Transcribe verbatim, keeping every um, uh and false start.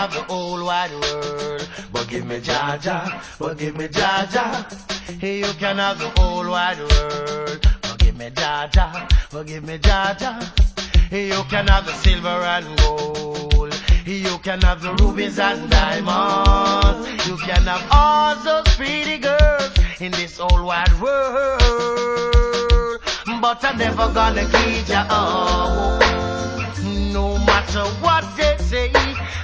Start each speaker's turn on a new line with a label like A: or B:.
A: have the whole wide world, but give me Jaja, but give me Jaja. You can have the whole wide world, but give me Jaja, but give me Jaja. You can have the silver and gold, you can have the rubies and diamonds, you can have all those pretty girls in this whole wide world, but I'm never gonna give you up, no matter what they say.